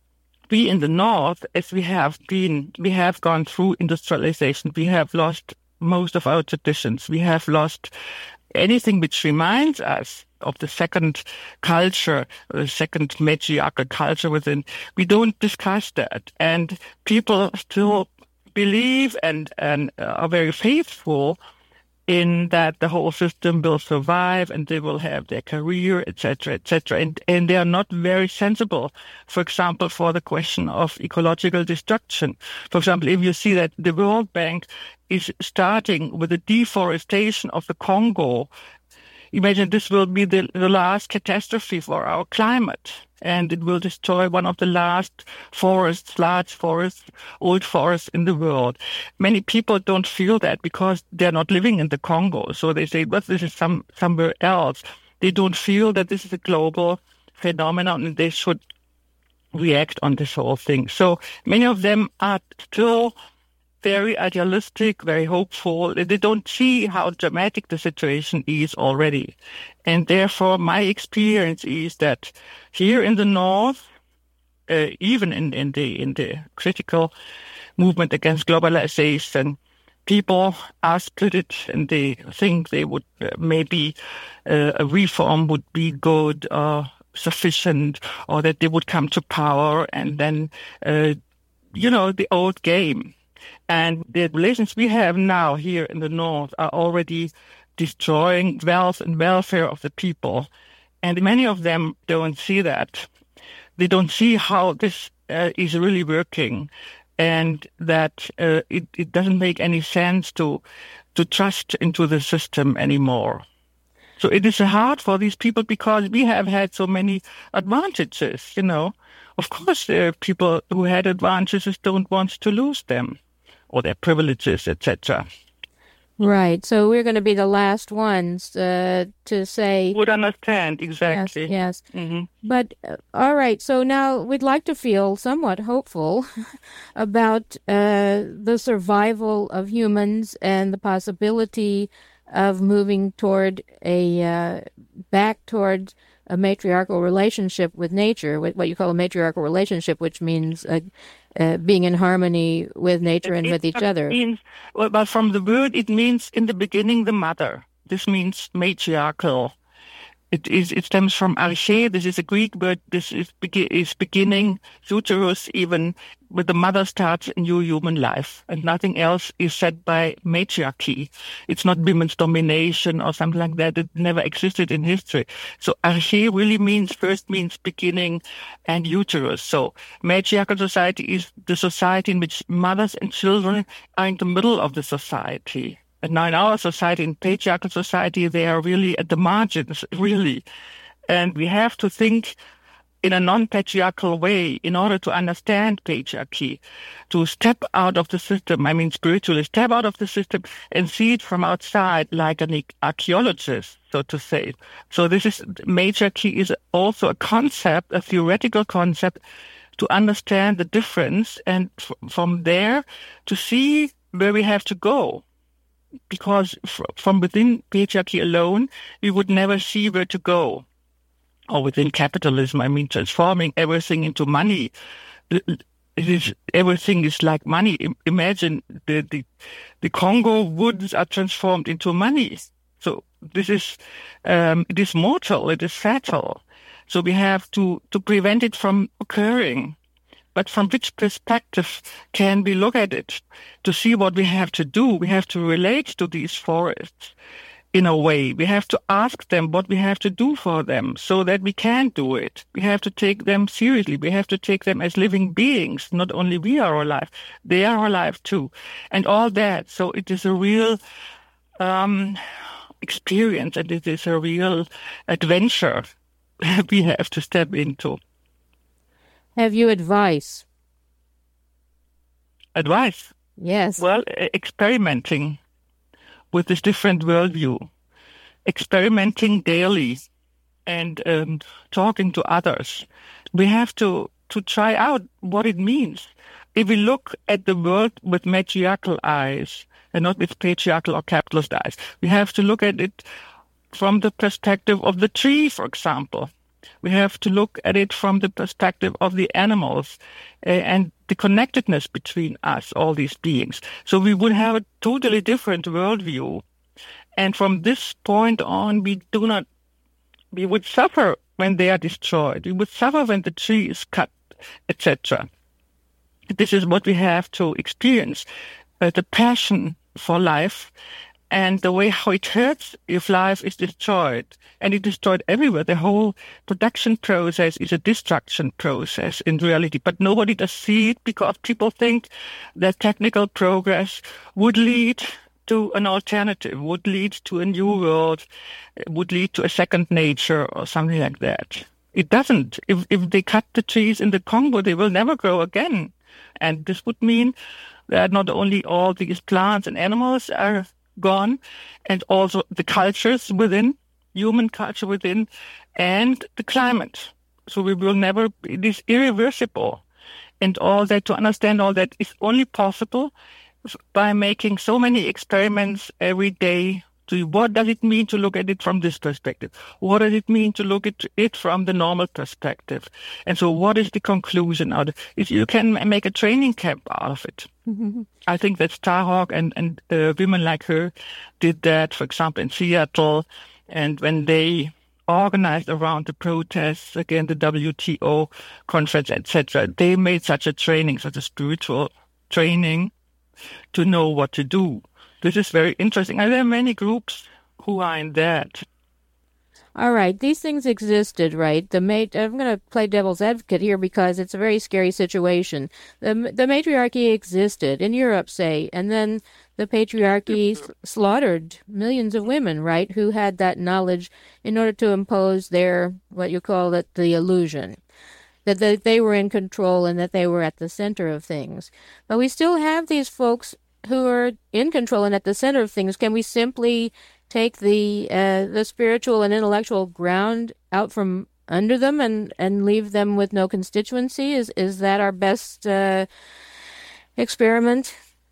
we in the North, as we have been, we have gone through industrialization. We have lost most of our traditions. We have lost anything which reminds us of the second culture, the second matriarchal culture within. We don't discuss that. And people still believe and, and are very faithful in that the whole system will survive and they will have their career, et cetera, et cetera. And, and they are not very sensible, for example, for the question of ecological destruction. For example, if you see that the World Bank is starting with the deforestation of the Congo, imagine this will be the, the last catastrophe for our climate. And it will destroy one of the last forests, large forests, old forests in the world. Many people don't feel that because they're not living in the Congo. So they say, but this is some somewhere else. They don't feel that this is a global phenomenon and they should react on this whole thing. So many of them are still very idealistic, very hopeful. They don't see how dramatic the situation is already. And therefore, my experience is that here in the North, uh, even in, in the in the critical movement against globalization, people are split and they think they would uh, maybe uh, a reform would be good or sufficient, or that they would come to power and then, uh, you know, the old game. And the relations we have now here in the North are already destroying wealth and welfare of the people. And many of them don't see that. They don't see how this uh, is really working, and that uh, it, it doesn't make any sense to to trust into the system anymore. So it is hard for these people because we have had so many advantages, you know. Of course, there are people who had advantages don't want to lose them, or their privileges, et cetera. Right. So we're going to be the last ones uh, to say... Would understand, exactly. Yes, yes. Mm-hmm. But, uh, all right, so now we'd like to feel somewhat hopeful about uh, the survival of humans and the possibility of moving toward a, uh, back toward a matriarchal relationship with nature, with what you call a matriarchal relationship, which means uh, uh, being in harmony with nature and it with each other. Means, well, but from the word, it means in the beginning the mother. This means matriarchal. It is. It stems from arche. This is a Greek word. This is, is beginning, uterus, even with the mother starts a new human life. And nothing else is said by matriarchy. It's not women's domination or something like that. It never existed in history. So arche really means, first means beginning and uterus. So matriarchal society is the society in which mothers and children are in the middle of the society. And now in our society, in patriarchal society, they are really at the margins, really. And we have to think in a non-patriarchal way in order to understand patriarchy, to step out of the system, I mean spiritually, step out of the system and see it from outside like an archaeologist, so to say. So this is, matriarchy is also a concept, a theoretical concept, to understand the difference and f- from there to see where we have to go. Because from within patriarchy alone, we would never see where to go. Or within capitalism, I mean, transforming everything into money. It is, everything is like money. Imagine the, the, the Congo woods are transformed into money. So this is, um, it is mortal, it is fatal. So we have to, to prevent it from occurring. But from which perspective can we look at it? To see what we have to do, we have to relate to these forests in a way. We have to ask them what we have to do for them so that we can do it. We have to take them seriously. We have to take them as living beings. Not only we are alive, they are alive too. And all that. So it is a real um, experience, and it is a real adventure we have to step into. Have you advice? Advice? Yes. Well, experimenting with this different worldview, experimenting daily, and um, talking to others. We have to, to try out what it means. If we look at the world with matriarchal eyes and not with patriarchal or capitalist eyes, we have to look at it from the perspective of the tree, for example. We have to look at it from the perspective of the animals uh, and the connectedness between us, all these beings. So we would have a totally different worldview. And from this point on, we do not, we would suffer when they are destroyed. We would suffer when the tree is cut, et cetera. This is what we have to experience, uh, the passion for life and the way how it hurts if life is destroyed. And it's destroyed everywhere. The whole production process is a destruction process in reality. But nobody does see it because people think that technical progress would lead to an alternative, would lead to a new world, would lead to a second nature or something like that. It doesn't. If, if they cut the trees in the Congo, they will never grow again. And this would mean that not only all these plants and animals are gone, and also the cultures within, human culture within, and the climate. So we will never, it is irreversible. And all that, to understand all that is only possible by making so many experiments every day. So what does it mean to look at it from this perspective? What does it mean to look at it from the normal perspective? And so what is the conclusion out of it? You can make a training camp out of it. Mm-hmm. I think that Starhawk and, and uh, women like her did that, for example, in Seattle. And when they organized around the protests, again, the W T O conference, et cetera, they made such a training, such a spiritual training to know what to do. This is very interesting. And there are many groups who are in that. All right. These things existed, right? The mat- I'm going to play devil's advocate here because it's a very scary situation. The, the matriarchy existed in Europe, say, and then the patriarchy s- slaughtered millions of women, right, who had that knowledge in order to impose their, what you call it, the illusion. That they, they were in control and that they were at the center of things. But we still have these folks who are in control and at the center of things. Can we simply take the uh, the spiritual and intellectual ground out from under them and, and leave them with no constituency? Is is that our best uh, experiment?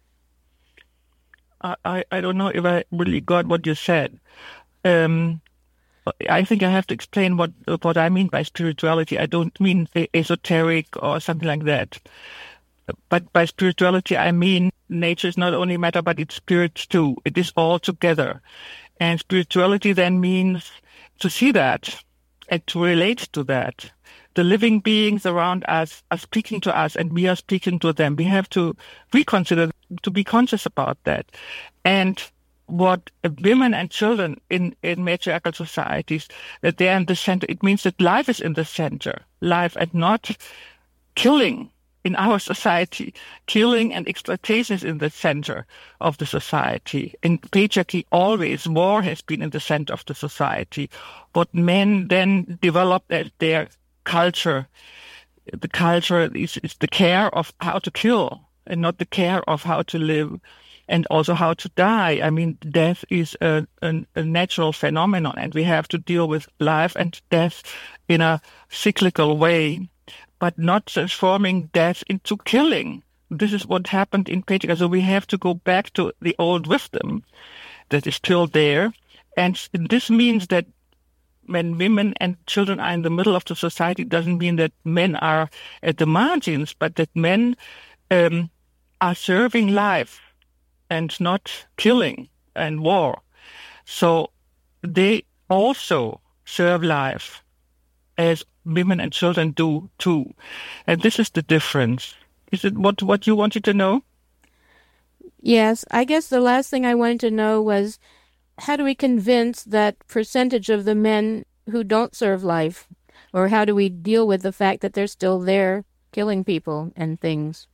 I, I don't know if I really got what you said. Um, I think I have to explain what what I mean by spirituality. I don't mean esoteric or something like that. But by spirituality, I mean nature is not only matter, but it's spirit too. It is all together. And spirituality then means to see that and to relate to that. The living beings around us are speaking to us and we are speaking to them. We have to reconsider, to be conscious about that. And what women and children in, in matriarchal societies, that they are in the center, it means that life is in the center. Life and not killing. In our society, killing and exploitation is in the center of the society. In patriarchy, always war has been in the center of the society. But men then develop their, their culture. The culture is, is the care of how to kill and not the care of how to live and also how to die. I mean, death is a, a, a natural phenomenon and we have to deal with life and death in a cyclical way, but not transforming death into killing. This is what happened in patriarchy. So we have to go back to the old wisdom that is still there. And this means that when women and children are in the middle of the society, it doesn't mean that men are at the margins, but that men um, are serving life and not killing and war. So they also serve life as women and children do too. And this is the difference. Is it what, what you wanted to know? Yes. I guess the last thing I wanted to know was, how do we convince that percentage of the men who don't serve life? Or how do we deal with the fact that they're still there killing people and things?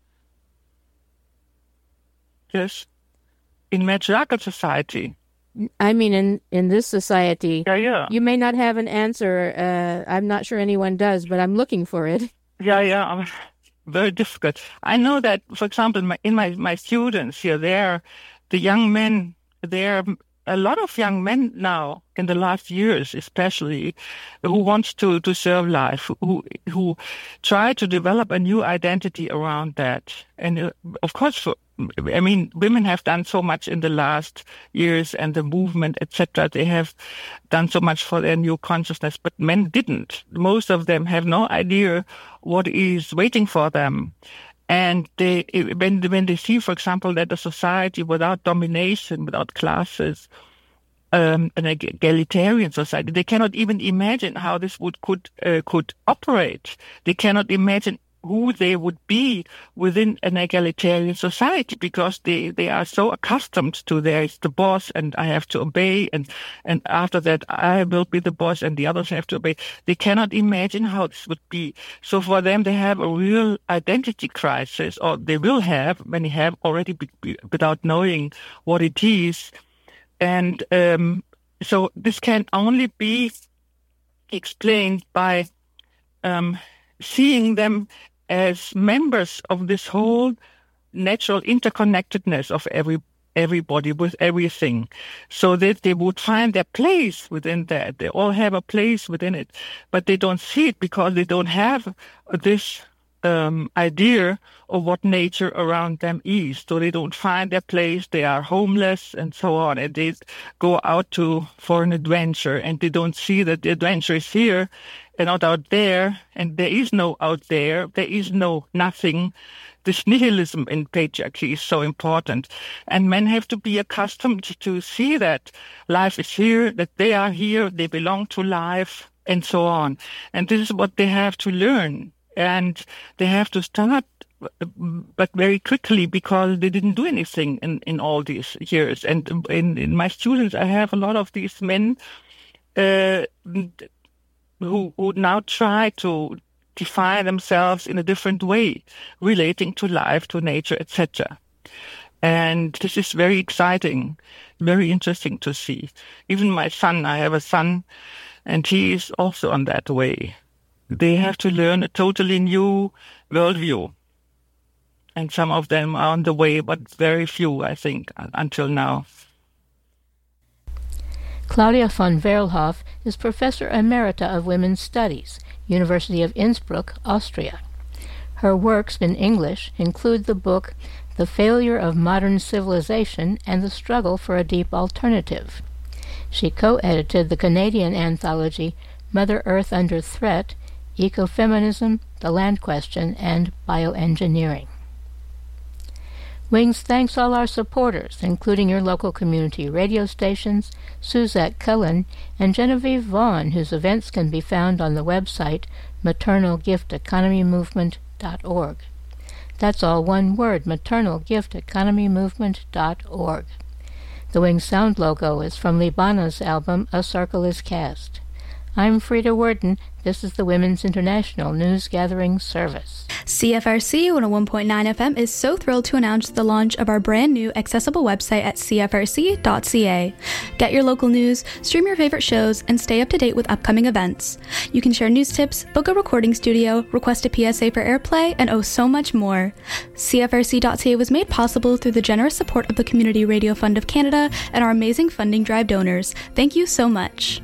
Yes. In matriarchal society. I mean, in, in this society, yeah, yeah. You may not have an answer. Uh, I'm not sure anyone does, but I'm looking for it. Yeah, yeah, very difficult. I know that, for example, my, in my, my students here, there, the young men, there are a lot of young men now, in the last years especially, who want to, to serve life, who who try to develop a new identity around that. And uh, of course, for, I mean, women have done so much in the last years, and the movement, et cetera. They have done so much for their new consciousness, but men didn't. Most of them have no idea what is waiting for them. And they, when, when they see, for example, that a society without domination, without classes, um, an egalitarian society, they cannot even imagine how this would could uh, could operate. They cannot imagine who they would be within an egalitarian society, because they, they are so accustomed to there is the boss and I have to obey, and, and after that I will be the boss and the others have to obey. They cannot imagine how this would be. So for them, they have a real identity crisis, or they will have, many have already be, be, without knowing what it is. And um, so this can only be explained by um, seeing them as members of this whole natural interconnectedness of every everybody with everything, so that they would find their place within that. They all have a place within it, but they don't see it because they don't have this um, idea of what nature around them is. So they don't find their place. They are homeless and so on, and they go out to for an adventure, and they don't see that the adventure is here and not out there, and there is no out there. There is no nothing. This nihilism in patriarchy is so important, and men have to be accustomed to see that life is here, that they are here, they belong to life, and so on. And this is what they have to learn, and they have to start, but very quickly, because they didn't do anything in, in all these years. And in, in my students, I have a lot of these men uh, who, who now try to define themselves in a different way, relating to life, to nature, et cetera. And this is very exciting, very interesting to see. Even my son, I have a son, and he is also on that way. They have to learn a totally new worldview. And some of them are on the way, but very few, I think, until now. Claudia von Wehrlhoff is Professor Emerita of Women's Studies, University of Innsbruck, Austria. Her works in English include the book The Failure of Modern Civilization and the Struggle for a Deep Alternative. She co-edited the Canadian anthology Mother Earth Under Threat, Ecofeminism, the Land Question, and Bioengineering. Wings thanks all our supporters, including your local community radio stations, Suzette Cullen, and Genevieve Vaughn, whose events can be found on the website maternal gift economy movement dot org. That's all one word, maternal gift economy movement dot org. The Wings sound logo is from Libana's album A Circle is Cast. I'm Frida Worden. This is the Women's International News Gathering Service. C F R C one oh one point nine F M is so thrilled to announce the launch of our brand new accessible website at c f r c dot c a. Get your local news, stream your favorite shows, and stay up to date with upcoming events. You can share news tips, book a recording studio, request a P S A for airplay, and oh so much more. c f r c dot c a was made possible through the generous support of the Community Radio Fund of Canada and our amazing funding drive donors. Thank you so much.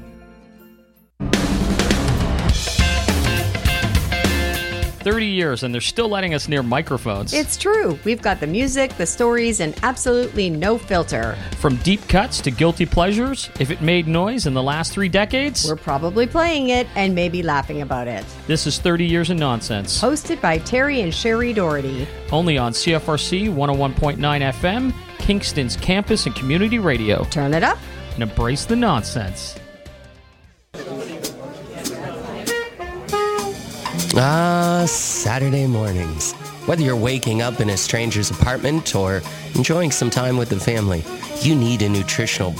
thirty years and they're still letting us near microphones. It's true. We've got the music, the stories, and absolutely no filter. From deep cuts to guilty pleasures, if it made noise in the last three decades, we're probably playing it and maybe laughing about it. This is thirty Years of Nonsense. Hosted by Terry and Sherry Doherty. Only on C F R C one oh one point nine F M, Kingston's campus and community radio. Turn it up and embrace the nonsense. Ah, Saturday mornings. Whether you're waking up in a stranger's apartment or enjoying some time with the family, you need a nutritional